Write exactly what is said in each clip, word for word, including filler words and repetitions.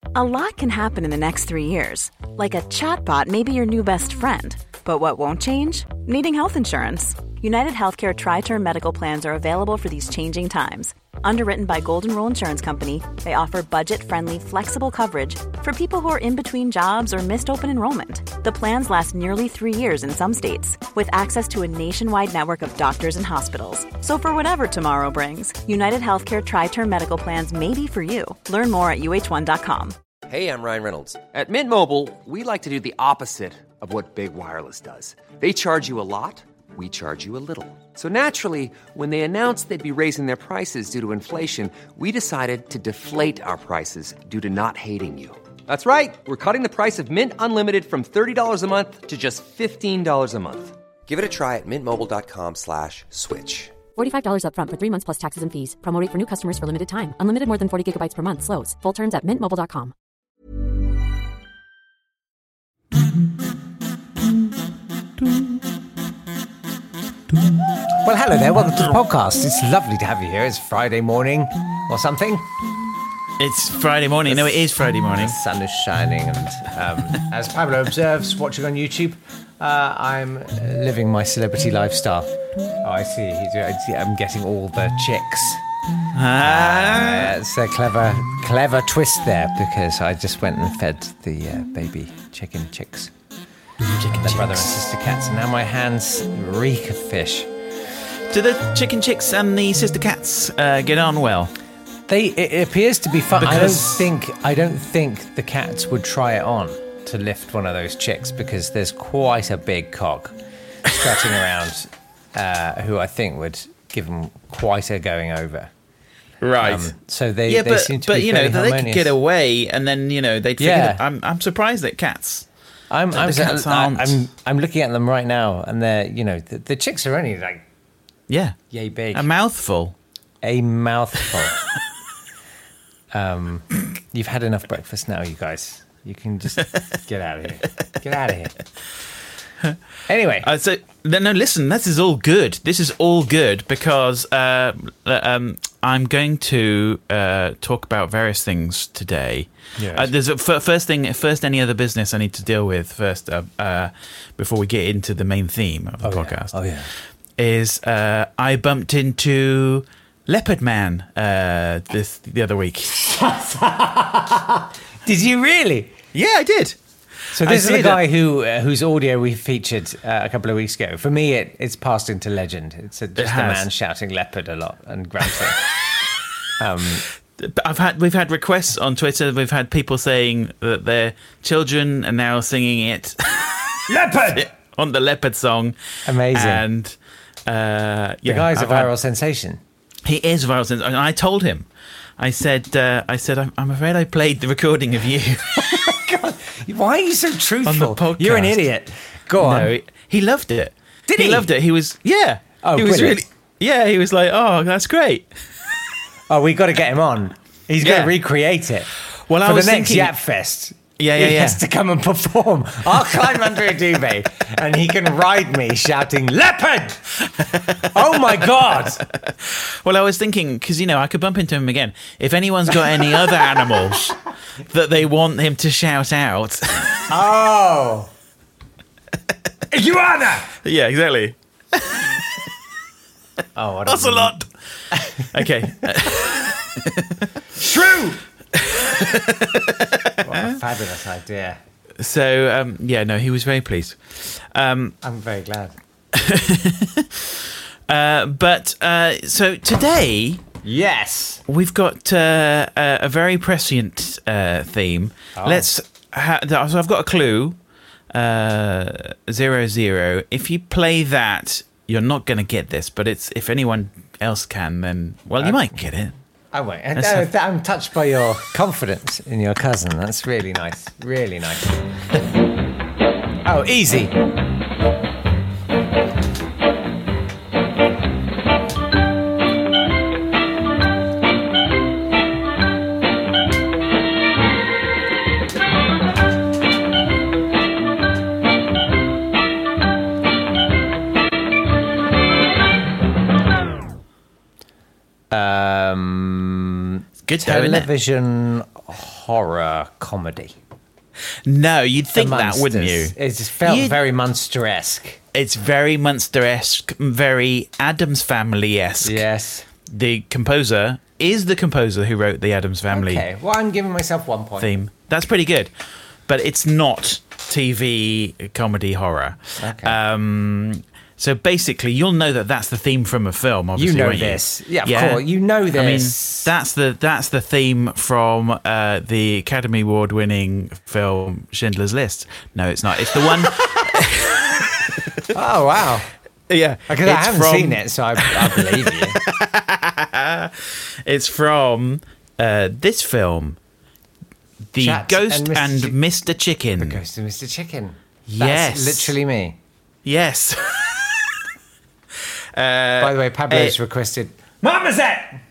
A lot can happen in the next three years. Like a chatbot may be your new best friend. But what won't change? Needing health insurance. United Healthcare Tri-Term Medical Plans are available for these changing times. Underwritten by Golden Rule Insurance Company, they offer budget-friendly, flexible coverage for people who are in between jobs or missed open enrollment. The plans last nearly three years in some states, with access to a nationwide network of doctors and hospitals. So for whatever tomorrow brings, United Healthcare Tri-Term Medical Plans may be for you. Learn more at U H one dot com. Hey, I'm Ryan Reynolds. At Mint Mobile, we like to do the opposite of what Big Wireless does. They charge you a lot. We charge you a little. So naturally, when they announced they'd be raising their prices due to inflation, we decided to deflate our prices due to not hating you. That's right. We're cutting the price of Mint Unlimited from thirty dollars a month to just fifteen dollars a month. Give it a try at mintmobile.com slash switch. forty-five dollars up front for three months plus taxes and fees. Promo rate for new customers for limited time. Unlimited more than forty gigabytes per month. Slows full terms at mint mobile dot com. Well, hello there. Welcome to the podcast. It's lovely to have you here. It's Friday morning or something. It's Friday morning. No, it is Friday morning. The sun is shining, and um, as Pablo observes, watching on YouTube, uh, I'm uh, living my celebrity lifestyle. Oh, I see. He's, I'm getting all the chicks. Ah. Uh, it's a clever, clever twist there, because I just went and fed the uh, baby chicken chicks. Chicken Their brother and sister cats, and now my hands reek of fish. Do the chicken chicks and the sister cats uh, get on well? They it appears to be fun. Because... I don't think I don't think the cats would try it on to lift one of those chicks, because there's quite a big cock strutting around, uh, who I think would give them quite a going over. Right. Um, so they yeah, they but seem to but be you know fairly they could get away, and then you know they'd figure Yeah. that, I'm I'm surprised that cats. I'm I'm, the cats I'm, aren't. I'm I'm looking at them right now, and they're you know the, the chicks are only like Yeah. yay big, A mouthful. a mouthful. um, you've had enough breakfast now, you guys. You can just get out of here. Get out of here. Anyway, Uh, so no, no, listen. This is all good. This is all good because uh, um, I'm going to uh, talk about various things today. Yes. Uh, there's a f- first thing, first any other business I need to deal with first uh, uh, before we get into the main theme of the oh, podcast. Yeah. Oh yeah. Is uh, I bumped into Leopard Man uh, this the other week. Did you really? Yeah, I did. So I this is the did. guy who uh, whose audio we featured uh, a couple of weeks ago. For me, it, it's passed into legend. It's a, just a has. man shouting leopard a lot and grunting. um, I've had we've had requests on Twitter. We've had people saying that their children are now singing it leopard on the Leopard song. Amazing. And uh, the yeah, guy's a I've had- viral sensation. He is a viral sensation. And I told him. I said, uh, I said, I'm, I'm afraid I played the recording of you. God, why are you so truthful? On the podcast. You're an idiot. Go on. No, he loved it. Did he? he? loved it. He was, yeah. Oh, he was brilliant. really, yeah. He was like, oh, that's great. Oh, we got to get him on. He's Yeah. going to recreate it. Well, I for was the next thinking- Yap Fest. Yeah, yeah, he yeah. has to come and perform. I'll climb under a duvet and he can ride me shouting, leopard! Oh my God! Well, I was thinking, because, you know, I could bump into him again. If anyone's got any other animals that they want him to shout out. Oh! Iguana! Yeah, exactly. Oh, what That's a lot. Okay. Shrew! What a fabulous idea. So, um, yeah, no, he was very pleased. Um, I'm very glad. uh, but, uh, so today... Yes. We've got uh, a, a very prescient uh, theme. Oh. Let's. Ha- so I've got a clue. Uh, zero zero. If you play that, you're not going to get this. But it's if anyone else can, then well, you Okay. might get it. I won't. And, Let's uh, have- I'm touched by your confidence in your cousin. That's really nice. Really nice. Oh, easy. Um, Good though, isn't it? television horror comedy. No, you'd The think that, wouldn't you? Munsters. It just felt You'd- very Munster-esque. It's very Munster-esque, very Addams Family-esque. Yes. The composer is the composer who wrote the Addams Family Okay, well, I'm giving myself one point. theme. That's pretty good. But it's not T V comedy horror. Okay. Um, so basically, you'll know that that's the theme from a film, You obviously, know won't this. Yeah, of course. You know I mean, this. that's the that's the theme from uh, the Academy Award-winning film Schindler's List. No, it's not. It's the one... Oh, wow. yeah. Because I it's haven't from- seen it, so I, I believe you. It's from uh, this film, The Chat Ghost and and Mister Mister Chicken. The Ghost of Mister Chicken. Yes. That's literally me. Yes. uh, By the way, Pablo's uh, requested, Marmoset!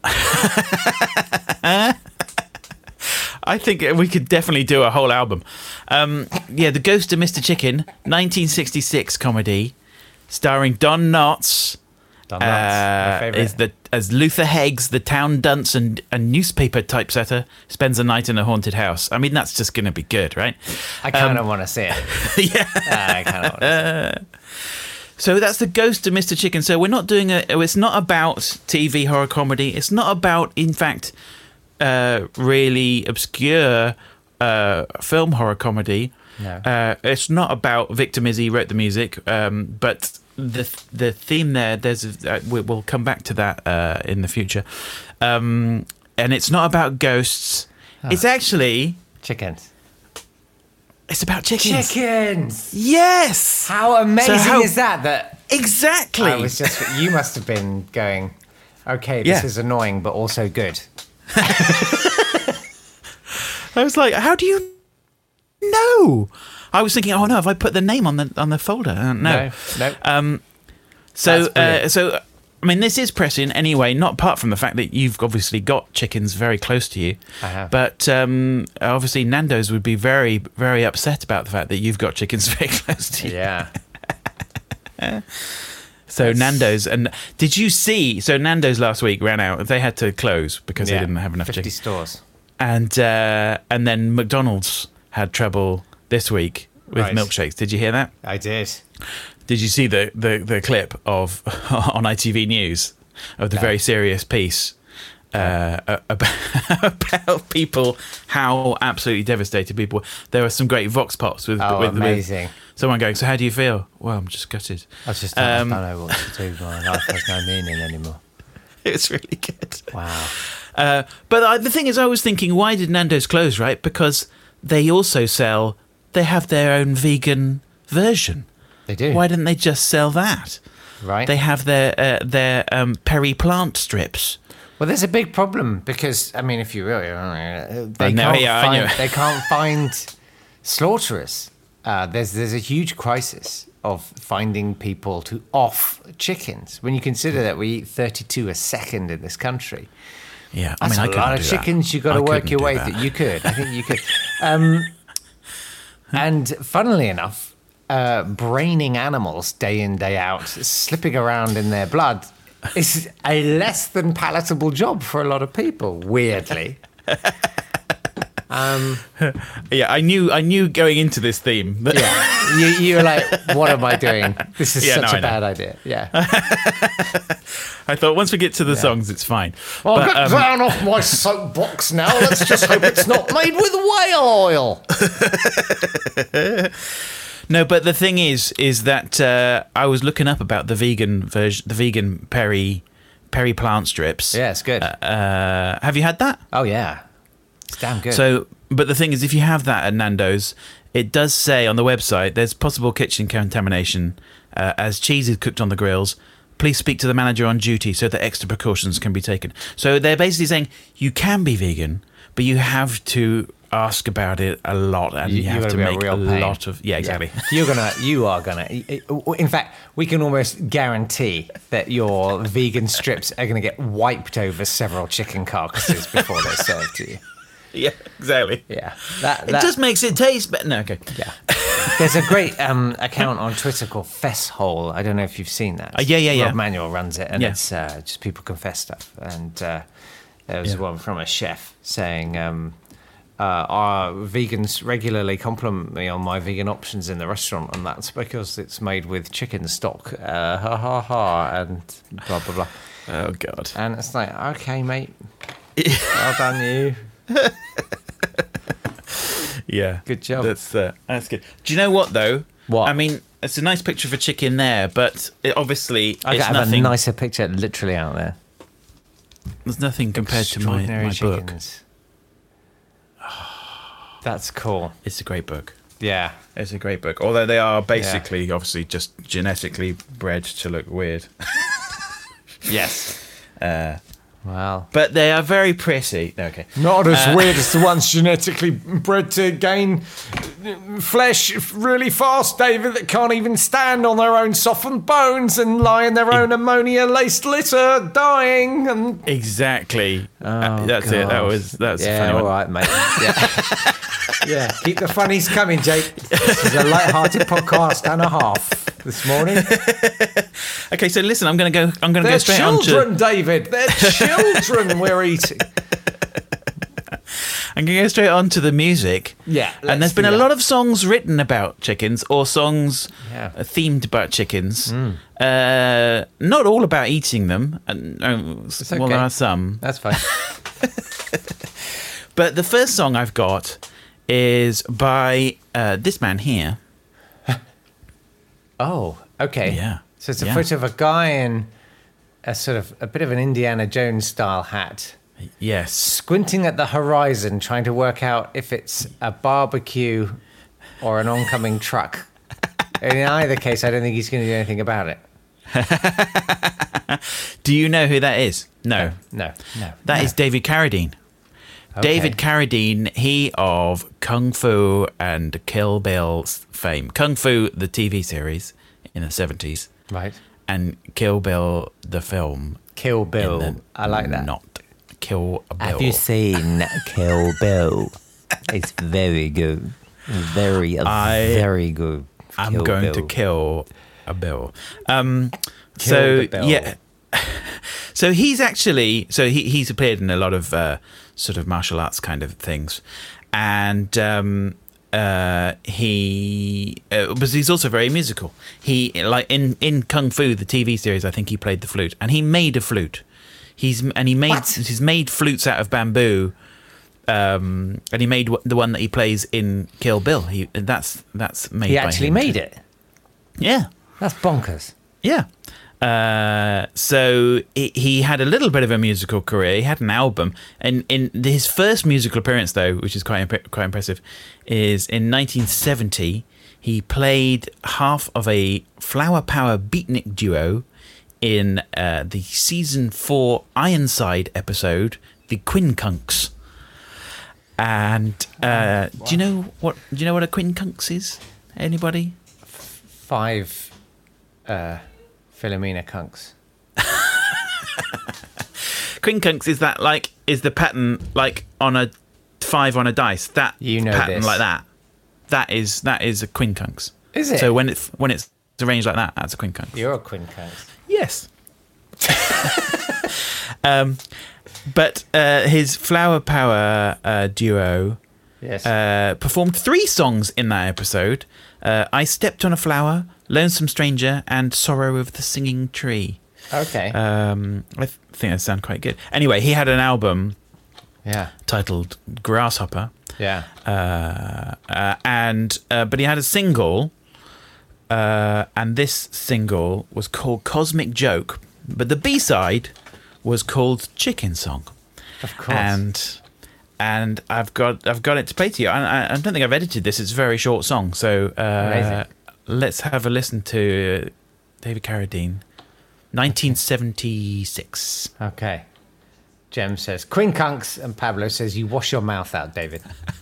I think we could definitely do a whole album. Um, yeah, The Ghost of Mister Chicken, nineteen sixty-six comedy, starring Don Knotts. Don Knotts, my uh, favourite. is the as Luther Heggs, the town dunce and a newspaper typesetter, spends a night in a haunted house. I mean, that's just going to be good, right? I kind of um, want to see it. yeah. I kind of want to see it. So that's The Ghost of Mister Chicken. So we're not doing a. It's not about T V horror comedy. It's not about, in fact, uh, really obscure uh, film horror comedy. No. Uh, it's not about Victor Izzy wrote the music, um, but the the theme there. There's a, uh, we- we'll come back to that uh, in the future, um, and it's not about ghosts. It's actually Chickens. it's about chickens. Chickens! Yes. How amazing how- is that? That Exactly. I was just, you must have been going, okay, this Yeah. is annoying, but also good. I was like, how do you know? I was thinking, oh no, have I put the name on the on the folder? Uh, no. No, no. Um, so, That's brilliant. uh, so I mean, this is prescient anyway. Not apart from the fact that you've obviously got chickens very close to you. I have. But um, obviously, Nando's would be very, very upset about the fact that you've got chickens very close to you. Yeah. So Nando's, and did you see? So Nando's last week ran out. They had to close because Yeah. they didn't have enough fifty chickens. stores. And uh, and then McDonald's had trouble this week with Right. milkshakes. Did you hear that? I did. Did you see the, the, the clip of on I T V News of the No. very serious piece uh, about, about people, how absolutely devastated people were? There were some great vox pops with, Oh, with, with amazing. someone going, so how do you feel? Well, I'm just gutted. I was just, Um, I don't know what to do. My life has no meaning anymore. It was really good. Wow. Uh, but I, the thing is, I was thinking, why did Nando's close, right? Because they also sell, they have their own vegan version. They do. Why didn't they just sell that? Right. They have their uh, their um, Perry plant strips. Well, there's a big problem because, I mean, if you really, uh, they I know, can't yeah, I find, know. they can't find slaughterers. Uh, there's there's a huge crisis of finding people to off chickens. When you consider that we eat thirty-two a second in this country, Yeah, I that's mean, I a couldn't lot of do that. chickens. You got I to work couldn't your do way that. through. You could. I think you could. Um, and funnily enough, uh, braining animals day in day out, slipping around in their blood, is a less than palatable job for a lot of people. Weirdly. Um, Yeah, I knew I knew going into this theme. That yeah, you, you were like, "What am I doing? This is Yeah, such no, a I know. bad idea." Yeah. I thought once we get to the songs, it's fine. I'll But, get um, down off my soapbox now. Let's just hope it's not made with whale oil. No, but the thing is, is that uh, I was looking up about the vegan version, the vegan Perry Perry plant strips. Yeah, it's good. Uh, have you had that? Oh yeah, it's damn good. So, but the thing is, if you have that at Nando's, it does say on the website there's possible kitchen contamination uh, as cheese is cooked on the grills. Please speak to the manager on duty so that extra precautions can be taken. So they're basically saying you can be vegan, but you have to ask about it a lot, and you, You- you have gotta to be a make a, real pain. lot of yeah, exactly. You're gonna, you are gonna. In fact, we can almost guarantee that your vegan strips are gonna get wiped over several chicken carcasses before they're served to you. Yeah, exactly. Yeah, that, It that just makes it taste better. No, okay. yeah. There's a great um, account on Twitter called Fesshole. I don't know if you've seen that. Uh, yeah, yeah, yeah. Rob Manuel runs it, and Yeah. it's uh, just people confess stuff. And uh, there was Yeah. one from a chef saying, um, uh, our vegans regularly compliment me on my vegan options in the restaurant, and that's because it's made with chicken stock. Uh, ha ha ha, and blah blah blah. Oh God! And it's like, okay, mate, well done, you. Yeah, good job. That's uh, that's good. Do you know what though? What? I mean, it's a nice picture of a chicken there, but it obviously I it's have nothing. a nicer picture literally out there. There's nothing compared to my, my book. That's cool. It's a great book. Yeah, it's a great book. Although they are basically, yeah. obviously, just genetically bred to look weird. Yes. Uh, Wow. But they are very pretty. Okay. Not as uh, weird as the ones genetically bred to gain flesh really fast, David, that can't even stand on their own softened bones and lie in their own ammonia-laced litter, dying. And exactly. Oh, uh, that's God. it. That was that's yeah, a funny all one. right, mate. Yeah. Yeah, keep the funnies coming, Jake. This is a light-hearted podcast and a half this morning. Okay, so listen, I'm going to go. I'm going to They're go straight children, on to David. They're children. We're eating. I'm going to go straight on to the music. Yeah, and there's been a that. lot of songs written about chickens or songs yeah. uh, themed about chickens. Mm. Uh, not all about eating them. And uh, okay. well, there are some. That's fine. But the first song I've got is by uh, this man here. Oh, okay. Yeah. So it's a yeah. photo of a guy in a sort of a bit of an Indiana Jones style hat, Yes. squinting at the horizon, trying to work out if it's a barbecue or an oncoming truck. In either case, I don't think he's going to do anything about it. Do you know who that is? No. No, no. That no. is David Carradine. Okay. David Carradine, he of Kung Fu and Kill Bill fame. Kung Fu, the T V series in the seventies. Right. And Kill Bill, the film. Kill Bill. I like that. Not Kill Bill. Have you seen Kill Bill? It's very good. Very, I, very good. I'm Kill going Bill. to kill a bill. Um, Kill so, the bill. yeah. So he's actually, so he, he's appeared in a lot of uh, sort of martial arts kind of things. And um, uh, he, uh, but he's also very musical. He, like in, in Kung Fu, the T V series, I think he played the flute. And he made a flute. He's, and he made, What? he's made flutes out of bamboo. Um, and he made the one that he plays in Kill Bill. He, that's, that's made He by actually him made too. it. Yeah. That's bonkers. Yeah. Uh, so he, he had a little bit of a musical career. He had an album, and in his first musical appearance, though, which is quite imp- quite impressive, is in nineteen seventy. He played half of a Flower Power beatnik duo in uh, the season four Ironside episode, the Quincunks. And uh, do you know what? Do you know what a Quincunks is? Anybody? Five uh, Philomena Kunks. Quincunks is that like is the pattern like on a five on a dice? That You know pattern this. like that. That is that is a quincunx. Is it? So when it's when it's arranged like that, that's a quincunx. You're a quincunx. Yes. um, but uh, his Flower Power uh, duo Yes. uh, performed three songs in that episode: uh, "I Stepped on a Flower," "Lonesome Stranger," and "Sorrow of the Singing Tree." okay. Um, I th- think that sound quite good. Anyway, he had an album yeah. titled Grasshopper, Yeah. uh, uh, and uh, but he had a single, uh, and this single was called Cosmic Joke, but the B-side was called Chicken Song. Of course. And and I've got I've got it to play to you. I, I don't think I've edited this. It's a very short song, so uh, Amazing. let's have a listen to David Carradine, nineteen seventy-six. Okay. Jem says quincunx, and Pablo says you wash your mouth out, David.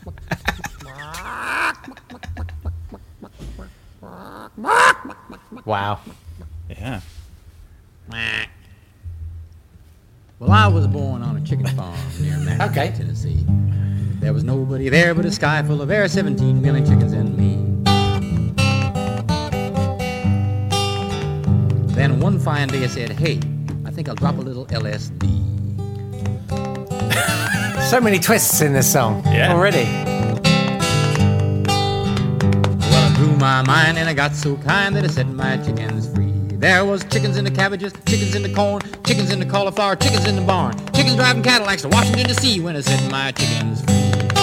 Wow. Yeah. Well, I was born on a chicken farm near Nashville, Okay. Tennessee. There was nobody there but a sky full of air, seventeen million chickens and me. Then one fine day I said, hey, I think I'll drop a little L S D. So many twists in this song Yeah. already. Well, I blew my mind and I got so kind that I set my chickens free. There was chickens in the cabbages, chickens in the corn, chickens in the cauliflower, chickens in the barn, chickens driving Cadillacs to Washington, D C when I set my chickens free.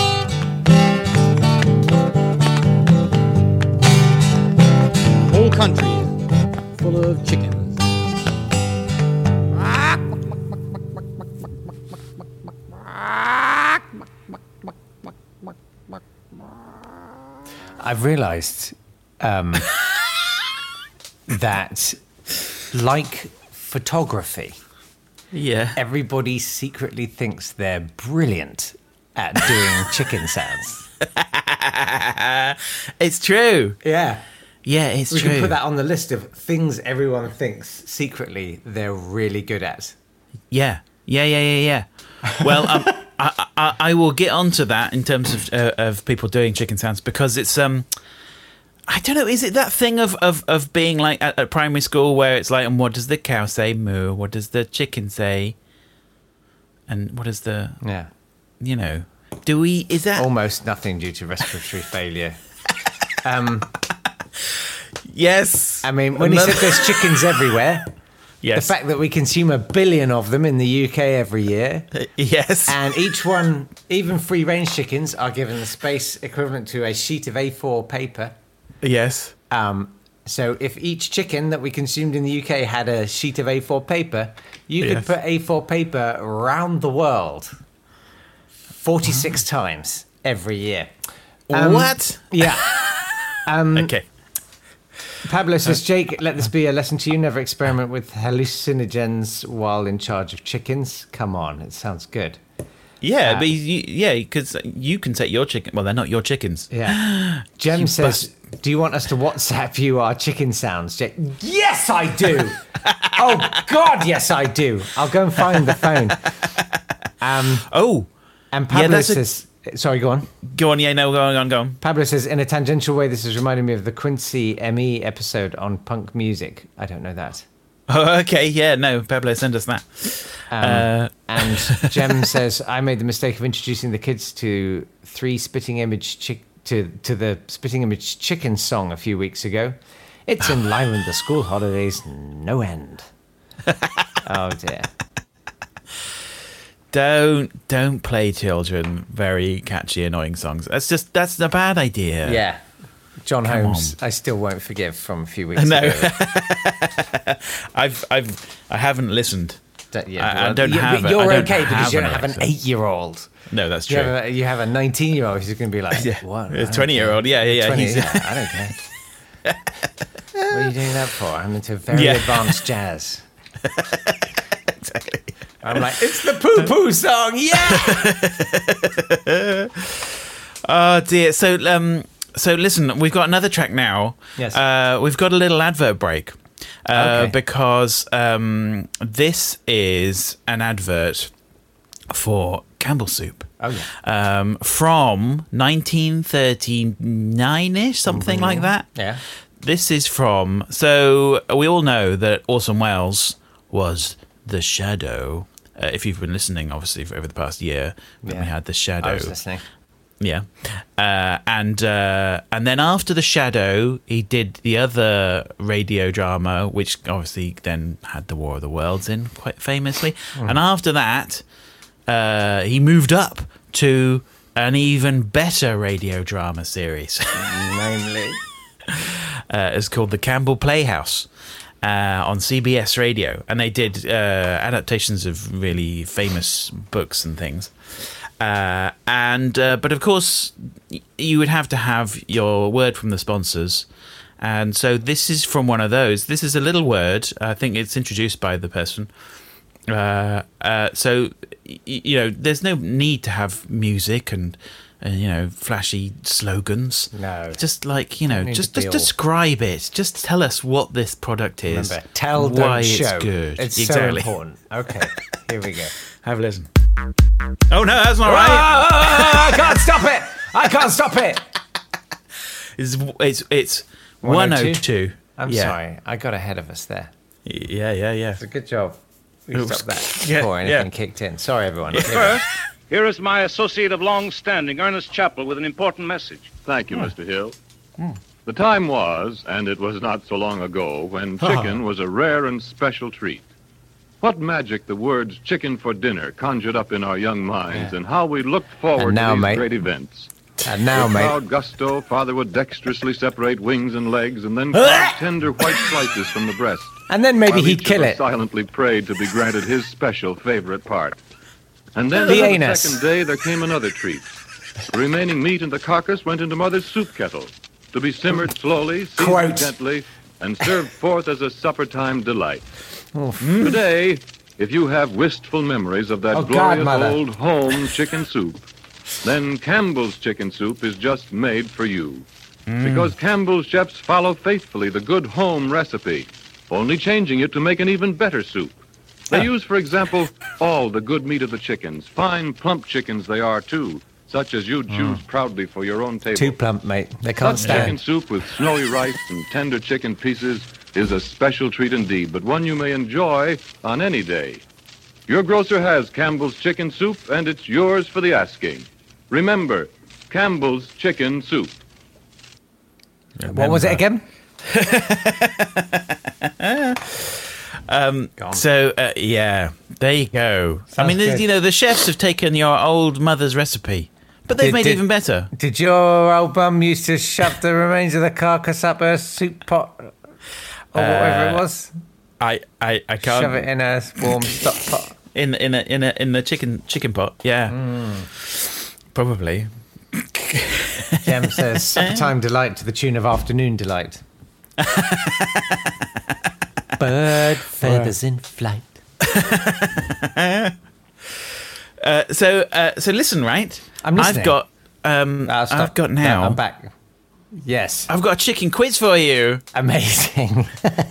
Whole country full of chickens. I've realised um, that, like photography, Yeah. everybody secretly thinks they're brilliant at doing chicken sounds. It's true. Yeah. Yeah, it's We true. can put that on the list of things everyone thinks secretly they're really good at. Yeah, yeah, yeah, yeah, yeah. Well, um, I, I I will get onto that in terms of uh, of people doing chicken sounds because it's um, I don't know. Is it that thing of of, of being like at, at primary school where it's like, and what does the cow say? Moo. What does the chicken say? And what does the Yeah. you know? Do we? Is that Almost nothing due to respiratory failure. Um, yes? I mean, when he said there's chickens everywhere, Yes. the fact that we consume a billion of them in the U K every year, Yes. and each one, even free-range chickens, are given the space equivalent to a sheet of A four paper. Yes. Um, so if each chicken that we consumed in the U K had a sheet of A four paper, you could Yes. put A four paper around the world forty-six times every year. Um, What? Yeah. Okay. Pablo says, Jake, let this be a lesson to you. Never experiment with hallucinogens while in charge of chickens. Come on, it sounds good. Yeah, Uh, but you, yeah, because you can take your chicken. Well, they're not your chickens. Yeah. Jem says, do you want us to WhatsApp you our chicken sounds, Jake? Yes, I do. Oh, God, yes, I do. I'll go and find the phone. Um, Oh, and Yeah, Pablo that's a- says, sorry, go on. go on. Yeah, no, go on, go on, go on. Pablo says, in a tangential way, this is reminding me of the Quincy M E episode on punk music. I don't know that. Oh, okay, yeah, no, Pablo, send us that. Um, Uh, and Jem says, I made the mistake of introducing the kids to three spitting image chick to to the spitting image chicken song a few weeks ago. It's enlivened the school holidays no end. Oh dear. Don't don't play children very catchy, annoying songs. That's just that's a bad idea. Yeah. John Come Holmes, I still won't forgive from a few weeks No. ago. I've I've I haven't listened. That- I- I well, don't you- have but a- I You're don't okay because have you an don't have an Alexa. eight-year-old. No, that's You true. have, a, you have a nineteen-year-old who's going to be like, Yeah. what? A I don't twenty-year-old, care. yeah, yeah, yeah, twenty, he's- yeah, I don't care. What are you doing that for? I'm into very Yeah. advanced jazz. I'm like, it's the poo-poo song, yeah! Oh dear. So um so listen, we've got another track now. Yes. Uh, we've got a little advert break. Uh, Okay. because um, this is an advert for Campbell Soup. Oh, yeah. Um, from nineteen thirty-nine-ish, something like that. Yeah. This is from... So we all know that Orson Welles was The Shadow. Uh, if you've been listening, obviously, for over the past year, then we Yeah. had The Shadow. I was listening. Yeah, uh, and uh, and then after The Shadow, he did the other radio drama, which obviously then had The War of the Worlds in quite famously. And after that, uh, he moved up to an even better radio drama series. Namely. uh, it's called The Campbell Playhouse. Uh, on C B S Radio, and they did uh, adaptations of really famous books and things. Uh, and uh, but of course, y- you would have to have your word from the sponsors, and so this is from one of those. This is a little word. I think it's introduced by the person. Uh, uh, so y- you know, there's no need to have music and. And, you know, flashy slogans. No. Just like, you know, need just to be just all- describe it. Just tell us what this product is. Remember, tell, why don't it's show. good. It's exactly. so important. Okay, here we go. Have a listen. Oh, no, that's not right. Ah, I can't stop it! I can't stop it! It's, it's, it's one oh two. I'm yeah. sorry, I got ahead of us there. Yeah, yeah, yeah. It's a good job. We Oops. stopped that Yeah, before anything yeah. kicked in. Sorry, everyone. Yeah. Here is my associate of long standing, Ernest Chappell, with an important message. Thank you, Mister Hill. The time was, and it was not so long ago, when chicken was a rare and special treat. What magic the words chicken for dinner conjured up in our young minds, Yeah. and how we looked forward now, to these mate. great events. And now, With mate. proud gusto, Father would dexterously separate wings and legs and then carve tender white slices from the breast. And then maybe while he'd each kill of us it. silently prayed to be granted his special favorite part. And then The on anus. the second day, there came another treat. The remaining meat in the carcass went into Mother's soup kettle to be simmered slowly, seasoned Quote. gently, and served forth as a supper-time delight. Today, if you have wistful memories of that Oh, glorious Godmother. old home chicken soup, then Campbell's chicken soup is just made for you. Because Campbell's chefs follow faithfully the good home recipe, only changing it to make an even better soup. They use, for example, all the good meat of the chickens, fine plump chickens they are too, such as you'd choose proudly for your own table. Too plump, mate. They can't Such chicken stand. soup with snowy rice and tender chicken pieces is a special treat indeed, but one you may enjoy on any day. Your grocer has Campbell's chicken soup, and it's yours for the asking. Remember, Campbell's chicken soup. What was it again? Um, so, uh, yeah, there you go. I Sounds mean, good. you know, the chefs have taken your old mother's recipe, but they've Did- made did- it even better. Did your old bum used to shove the remains of the carcass up her soup pot or whatever it was? I, I, I can't Shove it in a warm stock pot. in in a in a in the chicken chicken pot. Yeah, probably. Jem says, suppertime delight to the tune of afternoon delight. Bird feathers in flight. Uh, so uh, so listen, right? I'm listening. I've got um, Ah, stop. I've got now. No, I'm back. Yes. I've got a chicken quiz for you. Amazing.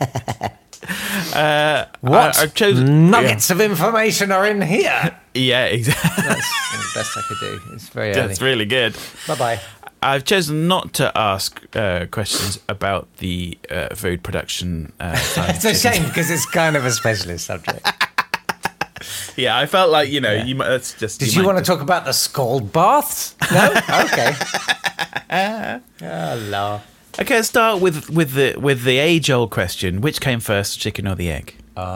Uh, What I, I've chosen nuggets of information are in here? Yeah, yeah exactly. That's the best I could do. It's very early. That's really good. Bye-bye. I've chosen not to ask uh, questions about the uh, food production. Uh, side It's of a chicken. shame because it's kind of a specialist subject. Yeah, I felt like you know Yeah. you. might- That's just. Did you, might want to just- talk about the scald baths? No? Okay. Oh, Lord. Okay, let's start with with the with the age old question: which came first, the chicken or the egg?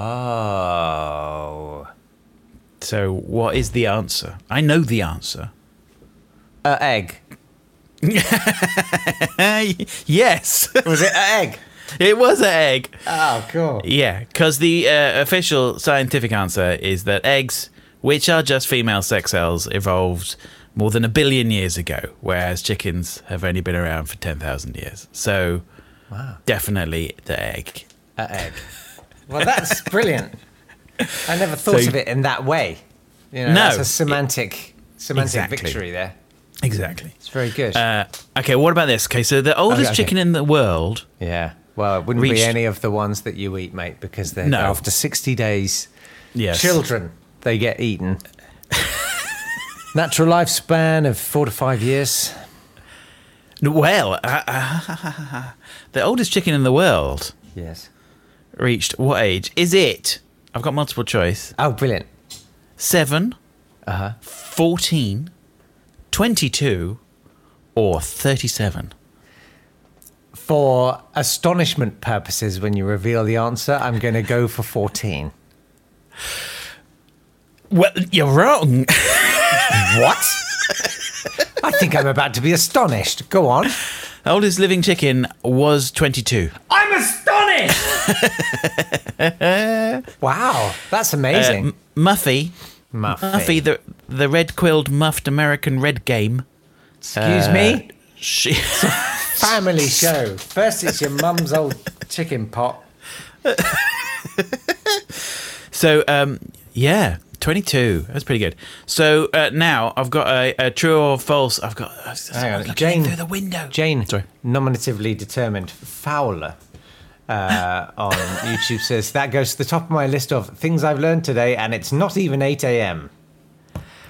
Oh. So, what is the answer? I know the answer. Uh, egg. Yes, Was it an egg? it was an egg. Oh, cool. Yeah, because the uh, official scientific answer is that eggs, which are just female sex cells, evolved more than a billion years ago, whereas chickens have only been around for ten thousand years. So, Wow. definitely the egg. An egg. Well, that's brilliant. I never thought So- of it in that way. You know, No. that's a semantic, semantic Exactly. victory there. Exactly. It's very good. Uh, okay, what about this? Okay, so the oldest okay. chicken in the world. yeah. Well, it wouldn't reached- be any of the ones that you eat, mate, because they're No. after sixty days, Yes. children, they get eaten. Natural lifespan of four to five years. Well, uh, uh, the oldest chicken in the world Yes. reached what age? Is it? I've got multiple choice. Oh, brilliant. Seven, Uh-huh. fourteen, twenty-two, or thirty-seven. For astonishment purposes, when you reveal the answer, I'm going to go for fourteen. Well, you're wrong. What? I think I'm about to be astonished. Go on. The oldest living chicken was twenty-two. I'm astonished! Wow, that's Uh, amazing. M- Muffy. Muffy. Muffy, the, the red-quilled muffed American red game. Excuse uh, me? She... Family show. First it's your mum's old chicken pot. So, um, yeah, twenty-two. That's pretty good. So uh, now I've got a, a true or false. I've got. I was Hang on, looking Jane- through the window. Jane, Sorry. nominatively determined Fowler uh, on YouTube says, that goes to the top of my list of things I've learned today, and it's not even eight a.m.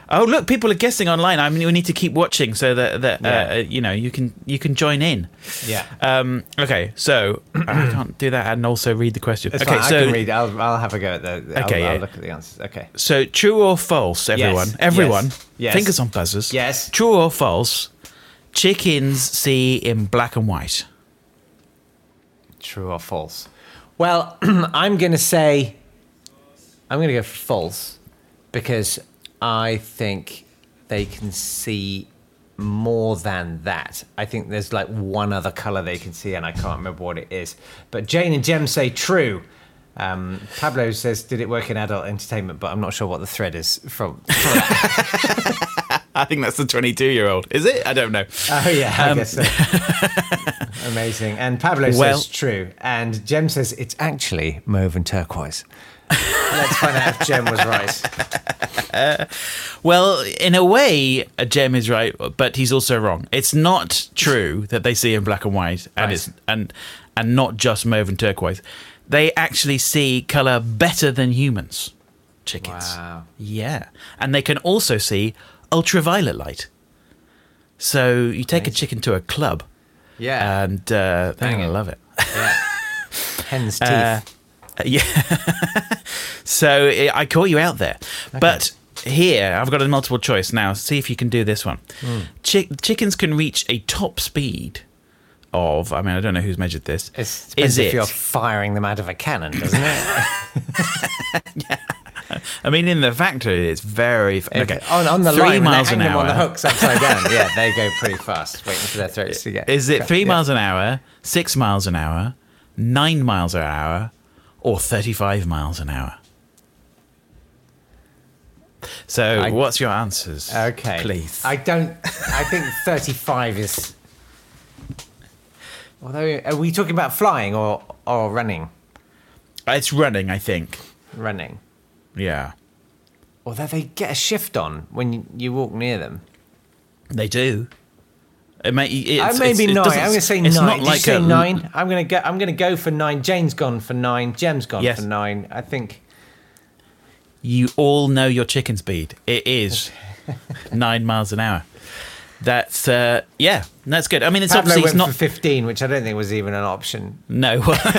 Oh, look, people are guessing online. I mean, we need to keep watching so that, that Yeah. uh, you know, you can you can join in. Yeah. Um, okay, so I can't do that and also read the question. It's okay, fine, so I can read. I'll, I'll have a go at the. I'll, Okay, I'll yeah. look at the answers. Okay. so true or false, everyone? Yes, Everyone, yes, yes. fingers on buzzers. Yes. True or false? Chickens see in black and white. True or false? Well, I'm going to say I'm going to go false because I think they can see more than that. I think there's like one other colour they can see, and I can't remember what it is. But Jane and Jem say true. Um, Pablo says, did it work in adult entertainment? But I'm not sure what the thread is from. I think that's the twenty-two-year-old. Is it? I don't know. Oh, yeah, I Um, guess so. Amazing. And Pablo Well- says true. And Jem says it's actually mauve and turquoise. Let's find out if Jem was right. Well, in a way, uh, Jem is right, but he's also wrong. It's not true that they see in black and white, and Right. it's and and not just mauve and turquoise. They actually see colour better than humans. Chickens. Wow. Yeah, and they can also see ultraviolet light. So you take a chicken to a club, Yeah. and uh, they're Bang gonna it. love it. yeah. Hen's teeth. Uh, Yeah. So I I caught you out there. But here, I've got a multiple choice now. See if you can do this one. Chick- chickens can reach a top speed of, I mean, I don't know who's measured this. It's depends Is if it? you're firing them out of a cannon, doesn't it? I mean, in the factory, it's very... f- Okay. on, on the Three line, when they miles hang an them on the hour. hooks upside down. Yeah, they go pretty fast, waiting for their throats to get. Is it cut. three Yeah. miles an hour, six miles an hour, nine miles an hour, or thirty-five miles an hour? So, I- what's your answers? Okay. Please. I don't. I think thirty-five is. Although, are we talking about flying or or running? It's running, I think. Running. Yeah. Although they get a shift on when you, you walk near them. They do. It may, it's, Uh, maybe it's, it nine. I'm doesn't- going to say it's nine. not Did like you say a- nine? I'm going to go. I'm going to go for nine. Jane's gone for nine. Jem's gone Yes. for nine. I think. You all know your chicken speed. It is nine miles an hour. That's uh, yeah, that's good. I mean, it's Pablo obviously went it's not for fifteen, which I don't think was even an option. no.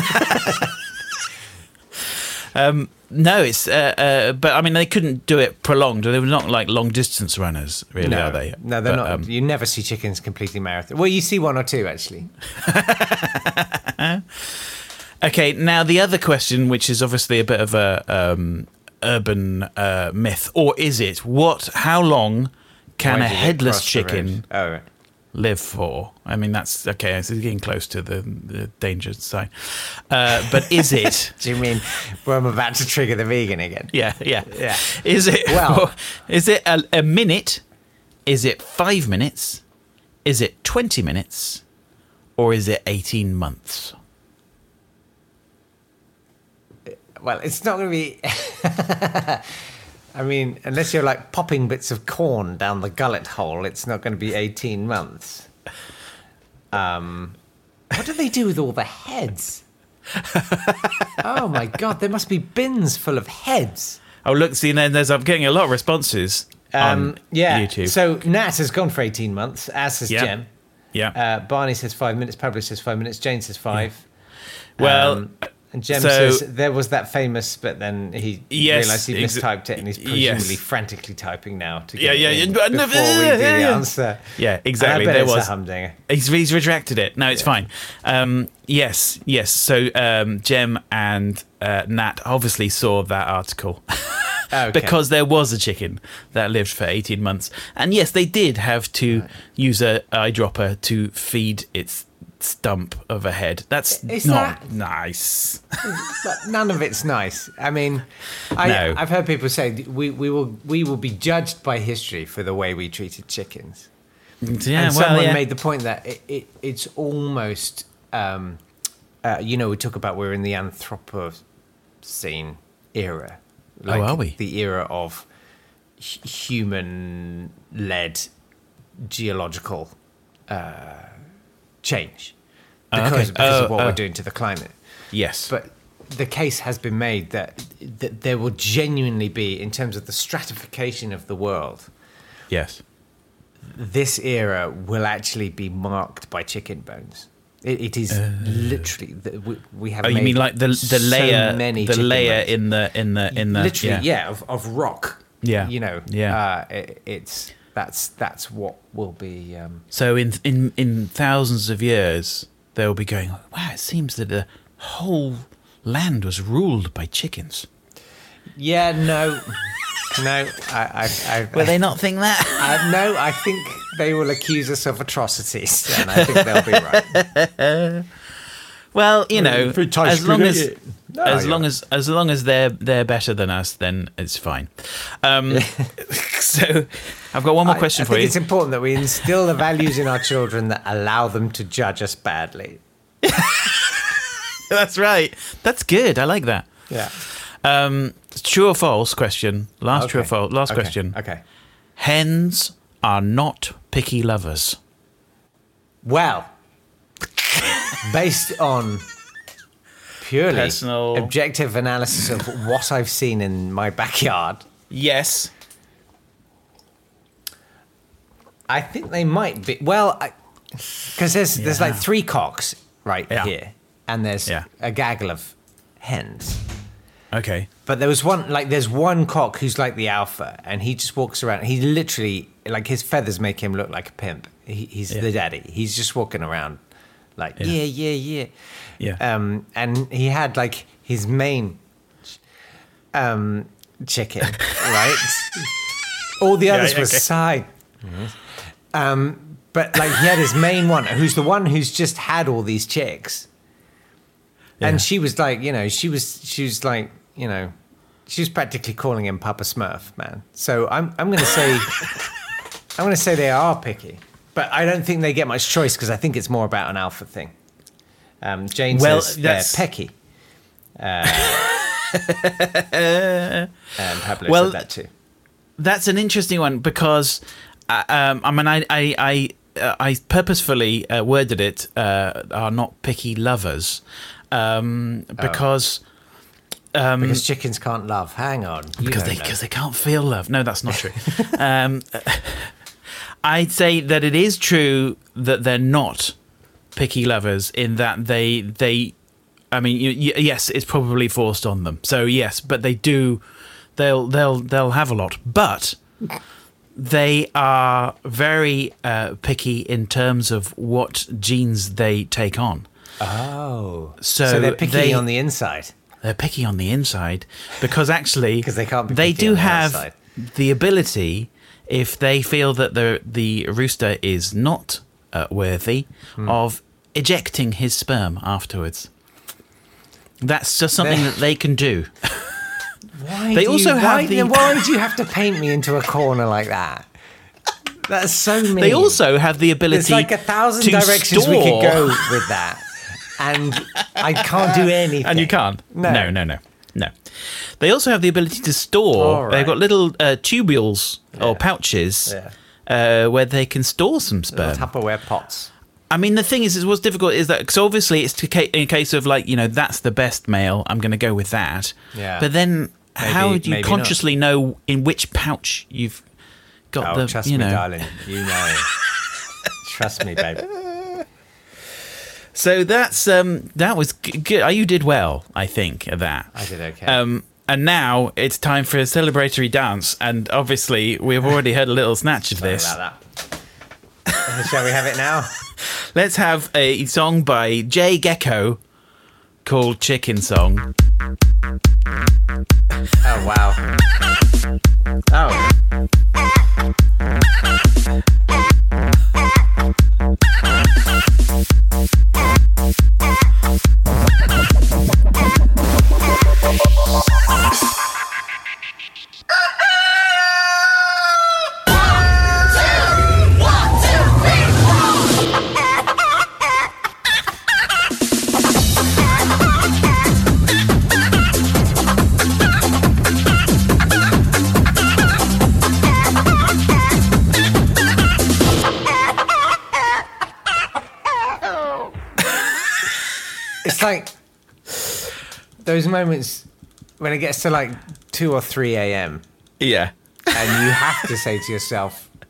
um, no, it's uh, uh, but I mean they couldn't do it prolonged. They were not like long distance runners, really, no, are they? No, they're But, not. um, You never see chickens completely marathon. Well, you see one or two actually. Okay, now the other question, which is obviously a bit of a um, urban uh, myth, or is it? What? How long can Why a did it headless cross the road? chicken Oh, right. live for? I mean, that's okay. It's getting close to the, the danger sign. Uh, but is it? Do you mean where I'm about to trigger the vegan again? Yeah, yeah, Yeah. Is it? Well- is it a, a minute? Is it five minutes? Is it twenty minutes? Or is it eighteen months? Well, it's not going to be. I mean, unless you're like popping bits of corn down the gullet hole, it's not going to be eighteen months. Um, what do they do with all the heads? Oh my God, there must be bins full of heads. Oh, look, see, then there's I'm getting a lot of responses Um, on yeah. YouTube. So Nat has gone for eighteen months, as has Yeah. Jem. yeah. Uh, Barney says five minutes. Pablo says five minutes. Jane says five. Well, Um, and Jem so- says there was that famous, but then he Yes, realised he ex- mistyped it, and he's presumably yes. frantically typing now to Yeah, get yeah, it in yeah, before no, we do the yeah, yeah. answer. Yeah, exactly. And I bet There it's was a humdinger. He's, he's retracted it. No, it's fine. Um, yes, yes. So um, Jem and uh, Nat obviously saw that article Okay. because there was a chicken that lived for eighteen months, and yes, they did have to use a eyedropper to feed its stump of a head. That's Is not that- nice. But none of it's nice. I mean, I, No. I've heard people say we, we will we will be judged by history for the way we treated chickens. Yeah, and well, someone yeah. made the point that it, it, it's almost, um, uh, you know, we talk about we're in the Anthropocene era. Like are we? The era of h- human-led geological uh, change Oh, okay. because, because Oh, of what oh. we're doing to the climate. Yes, But the case has been made that that there will genuinely be, in terms of the stratification of the world, Yes. this era will actually be marked by chicken bones. It, it is uh, literally the, we, we have. Oh, made you mean like the the so layer, many the layer bones. in the in the in the literally, yeah, yeah of, of rock. Yeah, you know, yeah. Uh, it, it's that's that's what will be. Um, so in in in thousands of years, they'll be going, wow, it seems that the whole land was ruled by chickens. Yeah, no, no. I, I, I, Will they not think that? I, no, I think they will accuse us of atrocities, and I think they'll be right. Well, you know, as long as no, as long right. as as long as they're they're better than us, then it's fine. Um, so, I've got one more question I, I for think you. It's important that we instill the values in our children that allow them to judge us badly. That's right. That's good. I like that. Yeah. Um, true or false question. Last Okay. true or false. Last Okay. question. Okay. Hens are not picky lovers. Well, based on purely Personal- objective analysis of what I've seen in my backyard, Yes. I think they might be. Well, because there's there's Yeah. like three cocks right Yeah. here, and there's Yeah. a gaggle of hens. Okay. But there was one, like, there's one cock who's like the alpha, and he just walks around. He literally, like, his feathers make him look like a pimp. He, he's Yeah. the daddy. He's just walking around, like, Yeah. yeah, yeah, yeah. Yeah. Um, and he had like his main um chicken, right? All the others yeah, were okay. side. Um, but like he had his main one, who's the one who's just had all these chicks. Yeah. And she was like, you know, she was, she was like, you know, she was practically calling him Papa Smurf, man. So I'm, I'm going to say, I'm going to say they are picky, but I don't think they get much choice because I think it's more about an alpha thing. Um, Jane Well, says that's- they're pecky. Uh, and Pablo Well, said that too. That's an interesting one because, uh, um, I mean, I I I, uh, I purposefully uh, worded it uh, are not picky lovers, um, because um, Because chickens can't love. Hang on. You because don't they know. because they can't feel love. No, that's not true. um, I'd say that it is true that they're not picky lovers in that they they. I mean, you, you, yes, it's probably forced on them. So yes, but they do. They'll they'll they'll have a lot, but they are very uh, picky in terms of what genes they take on. Oh. So So, they're picky they- on the inside. They're picky on the inside because actually 'Cause they can't be they picky do on the have outside. the ability, if they feel that the the rooster is not uh, worthy, Hmm. of ejecting his sperm afterwards. That's just something They're- that they can do. Why They do also you, have why, the- Why do you have to paint me into a corner like that? That's so mean. They also have the ability. There's like a thousand to directions we could store- go with that, and I can't do anything. And you can't. No. no, no, no. no. They also have the ability to store. All right. They've got little uh, tubules or Yeah. pouches Yeah. uh, where they can store some Little sperm. Tupperware pots. I mean, the thing is, is what's difficult is that because obviously it's to ca- in a case of like, you know, that's the best male. I'm going to go with that. Yeah. But then, how Maybe- do you maybe consciously know in which pouch you've got Oh, the? trust you me, know. darling. You know. Trust me, babe. So that's um that was g- good. Uh, You did well, I think, at that. I did okay. Um, and now it's time for a celebratory dance, and obviously we've already heard a little snatch of Sorry this. about that. Shall we have it now? Let's have a song by Jay Gecko called Chicken Song. Oh wow. Oh. It's like those moments when it gets to like two or three a.m. Yeah. and you have to say to yourself,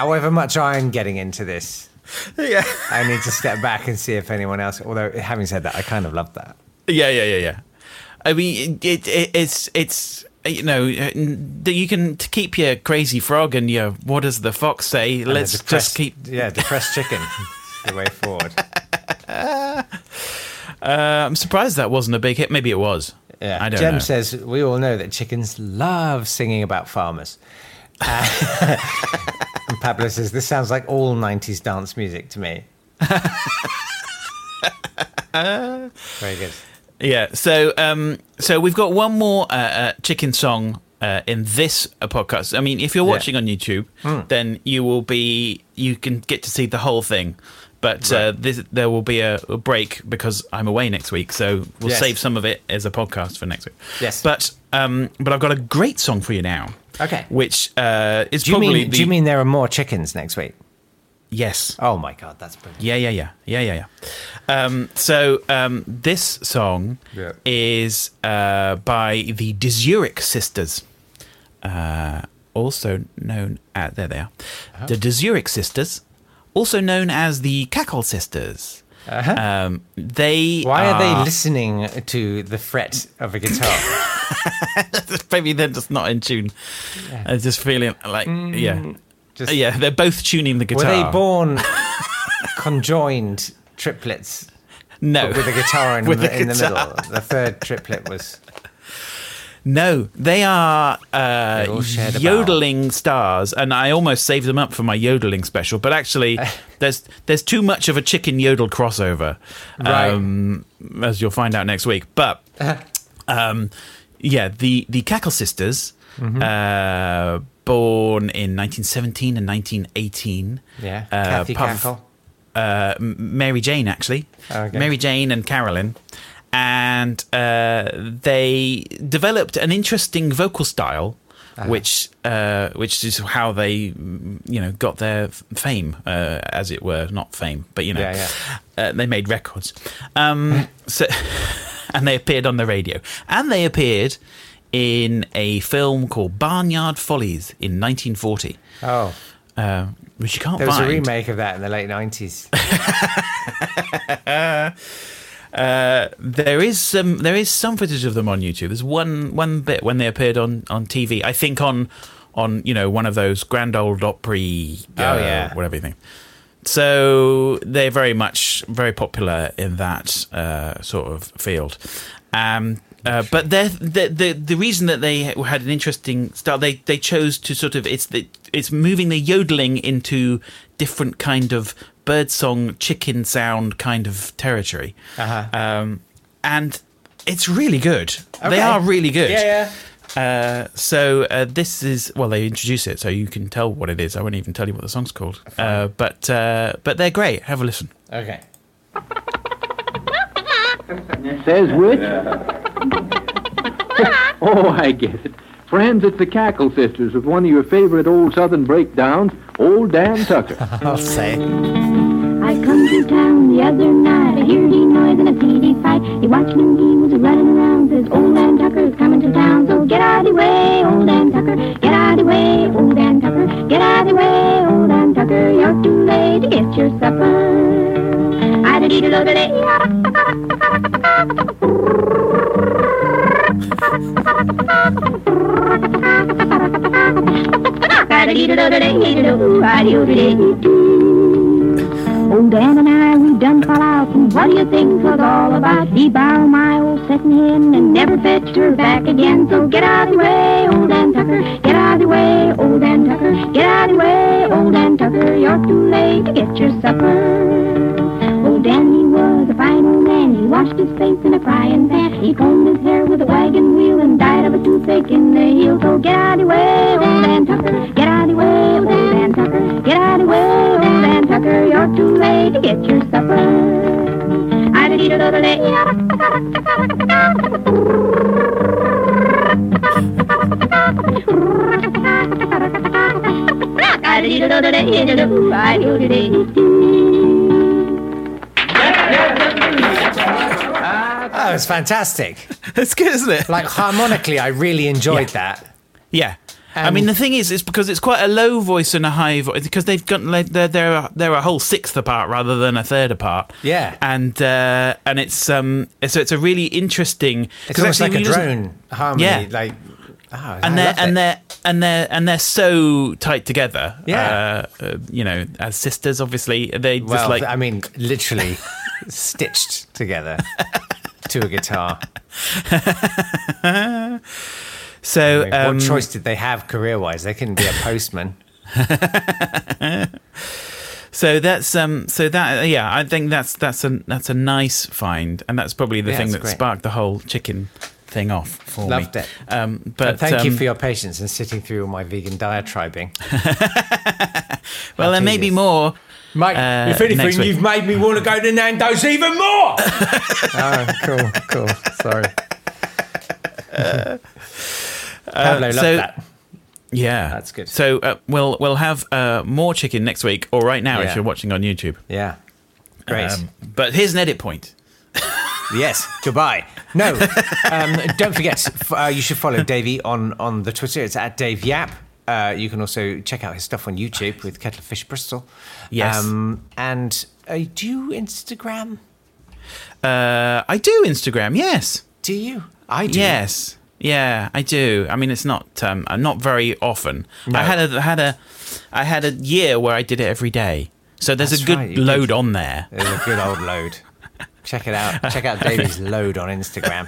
however much I'm getting into this, Yeah. I need to step back and see if anyone else. Although, having said that, I kind of love that. Yeah, yeah, yeah, yeah. I mean, it, it, it's it's you know, you can to keep your crazy frog and your what does the fox say? And Let's just keep yeah, depressed chicken. The way forward. uh, I'm surprised that wasn't a big hit. Maybe it was. Yeah. I don't Jem know. says we all know that chickens love singing about farmers. Uh, and Pablo says this sounds like all nineties dance music to me. Very good. Yeah. So, um, so we've got one more uh, uh, chicken song uh, in this uh, podcast. I mean, if you're watching Yeah. on YouTube, Mm. then you will be you can get to see the whole thing. But uh, Right. this, there will be a, a break because I'm away next week, so we'll Yes. save some of it as a podcast for next week. Yes. But um, but I've got a great song for you now. Okay. Which uh, is Do you probably mean? the Do you mean there are more chickens next week? yes. Oh my god, that's brilliant. Yeah, yeah, yeah, yeah, yeah, yeah. Um, so um, this song Yeah. is uh, by the De Zurich Sisters, uh, also known as there they are, Uh-huh. the De Zurich Sisters, also known as the Cackle Sisters. Uh-huh. Um, they Why are they are- listening to the fret of a guitar? Maybe they're just not in tune. I'm just feeling like yeah, Just, yeah. They're both tuning the Mm. Were guitar. they born conjoined triplets? No, But with a guitar in, With the, a in the guitar. middle. The third triplet was. No, they are uh, They all shared a yodeling stars, and I almost saved them up for my yodeling special. But actually, there's there's too much of a chicken yodel crossover, Right. um, as you'll find out next week. But um, yeah, the the Cackle Sisters, Mm-hmm. uh, born in nineteen seventeen and nineteen eighteen. Yeah. uh, Kathy part of- Cackle. uh, M- Mary Jane, actually. Okay. Mary Jane and Carolyn. And uh, they developed an interesting vocal style, Uh-huh. which uh, which is how they, mm, you know, got their f- fame, uh, as it were. Not fame, but, you know, Yeah, Uh, they made records. Um, so, and they appeared on the radio. And they appeared in a film called Barnyard Follies in nineteen forty. Oh. Uh, which you can't There was find. a remake of that in the late nineties. Uh, there is some there is some footage of them on YouTube. There's one one bit when they appeared on, on T V. I think on on you know one of those Grand Ole Opry, uh, Oh, yeah. whatever you think. So they're very much very popular in that uh, sort of field. Um, uh, but they're, the the the reason that they had an interesting style, they they chose to sort of it's the, it's moving the yodeling into different kind of birdsong, chicken sound kind of territory, Uh-huh. um, and it's really good. They Okay. are really good. Yeah, Uh, so uh, this is well, they introduce it, so you can tell what it is. I won't even tell you what the song's called. Uh, but uh, but they're great. Have a listen. Okay. Says which? Oh, I get it. Friends, it's the Cackle Sisters with one of your favorite old Southern breakdowns, Old Dan Tucker. I'll say. I come to town the other night. I hear the noise and I see the fight. He watched him, he was running around. Says, Old Dan Tucker's coming to town. So get out of the way, Old Dan Tucker. Get out of the way, Old Dan Tucker. Get out of the way, Old Dan Tucker. You're too late to get your supper. I did eat a little day. Old Dan and I, we done fall out, and what do you think was all about? He borrowed my old setting hen and never fetched her back again. So get out of the way, Old Dan Tucker. Get out of the way, Old Dan Tucker. Get out of the way, Old Dan Tucker. You're too late to get your supper. Old Dan, he was a fine old man. He washed his face in a frying pan. He combed his hair with a wagon wheel and died of a toothache in the heel. So get out of the way, Old Dan Tucker. Get out of the way, Old Dan Tucker. Get out of the way, Old Dan Tucker. You're too late to get your supper. I did eat a little day. I did eat a little day. I did eat Oh, it's fantastic. It's good, isn't it? Like, harmonically, I really enjoyed Yeah. that. Yeah. I mean, the thing is, it's because it's quite a low voice and a high voice, because they've got like, they're they're they're a whole sixth apart rather than a third apart. Yeah, and uh, and it's um so it's a really interesting. It's almost like a drone harmony. Yeah. like oh, and I they're loved and it. they're and they're and they're so tight together. Yeah, uh, uh, you know, as sisters, obviously they well, just like I mean, literally stitched together to a guitar. So, I mean, um, what choice did they have career-wise? They couldn't be a postman. So that's um. So that yeah, I think that's that's a that's a nice find, and that's probably the Yeah, thing it's that great. sparked the whole chicken thing off for Loved me. it. Um, but And thank you um, for your patience in sitting through all my vegan diatribing. Well, there may be more. Mate, uh, if next anything, week. you've made me want to go to Nando's even more. Oh, cool, cool. Sorry. Uh, Pablo loved so- that. Yeah, That's good. So uh, we'll we'll have uh, more chicken next week, or right now Yeah. if you're watching on YouTube. Yeah. Great. Um, but here's an edit point. Yes, goodbye. No, um, don't forget, f- uh, you should follow Davey on, on the Twitter. It's at Dave Yap. Uh, you can also check out his stuff on YouTube with Kettlefish Bristol. Yes. Um, and uh, do you Instagram? Uh, I do Instagram. Yes. Do you? I do. Yes. Yeah, I do. I mean, it's not um, uh, not very often. No. I had a had a I had a year where I did it every day. So there's That's a good right, you load did. on there. There's a good old load. Check it out. Check out Davey's load on Instagram.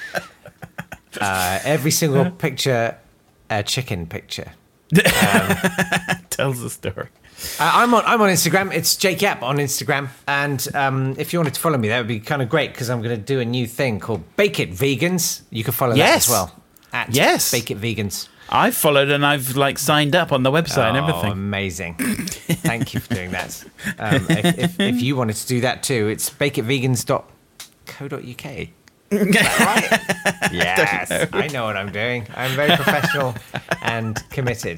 Uh, every single picture, a chicken picture. Um, Tells the story. Uh, I'm on. I'm on Instagram. It's Jake Yap on Instagram, and um, if you wanted to follow me, that would be kind of great because I'm going to do a new thing called Bake It Vegans. You can follow Yes. that as well. At Yes. Bake It Vegans. I've followed and I've like signed up on the website and Oh, everything. amazing! Thank you for doing that. Um, if, if, if you wanted to do that too, it's bake it vegans dot co dot uk. Is that right? Yes, I know what I'm doing. I'm very professional and committed.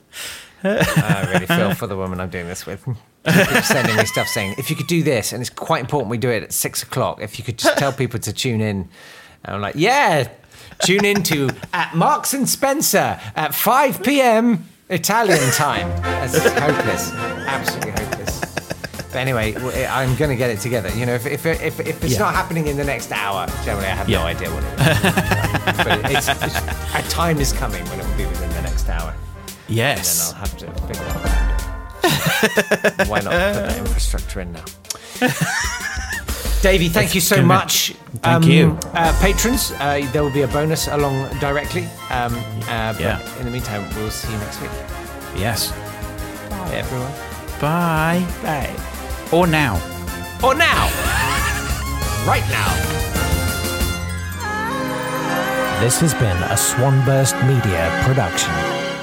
I really feel for the woman I'm doing this with. She keeps sending me stuff saying, if you could do this, and it's quite important we do it at six o'clock, if you could just tell people to tune in. And I'm like, yeah, tune in to at Marks and Spencer at five p.m. Italian time. That's hopeless. Absolutely hopeless. But anyway, w- I'm going to get it together. You know, if if, if, if it's Yeah. not happening in the next hour, generally I have Yeah. no idea what it is. But it's, it's, a time is coming when it will be within the next hour. Yes. And then I'll have to figure out what to do. Why not put that infrastructure in now? Davey, thank It's you so gonna- much. Thank you. Uh, patrons, uh, there will be a bonus along directly. Um, uh, but Yeah. in the meantime, we'll see you next week. Yes. Bye, everyone. Bye. Bye. Or now. Or now. Right now. This has been a Swanburst Media production.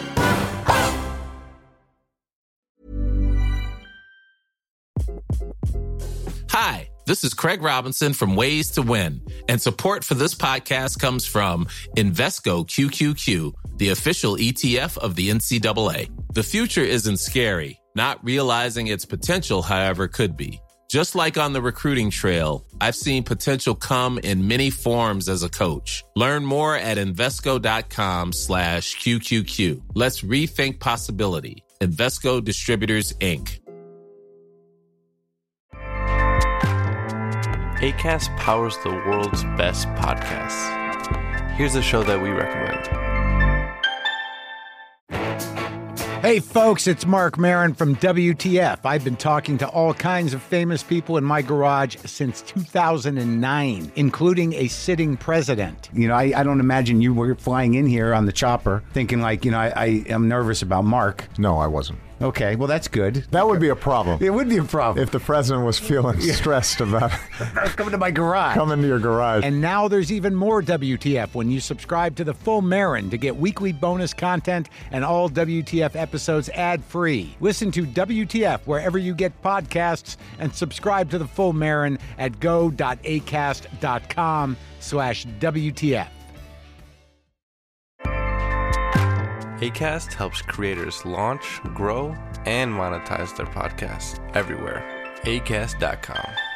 Hi, this is Craig Robinson from Ways to Win, and support for this podcast comes from Invesco Q Q Q, the official E T F of the N C double A. The future isn't scary. Not realizing its potential, however, could be. Just like on the recruiting trail, I've seen potential come in many forms as a coach. Learn more at Invesco.com slash QQQ. Let's rethink possibility. Invesco Distributors, Incorporated. Acast powers the world's best podcasts. Here's a show that we recommend. Hey folks, it's Mark Maron from W T F. I've been talking to all kinds of famous people in my garage since two thousand nine, including a sitting president. You know, I, I don't imagine you were flying in here on the chopper thinking like, you know, I, I am nervous about Mark. No, I wasn't. Okay, well, that's good. That would be a problem. It would be a problem. If the president was feeling stressed about coming to my garage. Coming to your garage. And now there's even more W T F when you subscribe to the Full Marin to get weekly bonus content and all W T F episodes ad-free. Listen to W T F wherever you get podcasts and subscribe to the Full Marin at go.acast.com slash WTF. Acast helps creators launch, grow, and monetize their podcasts everywhere. acast dot com.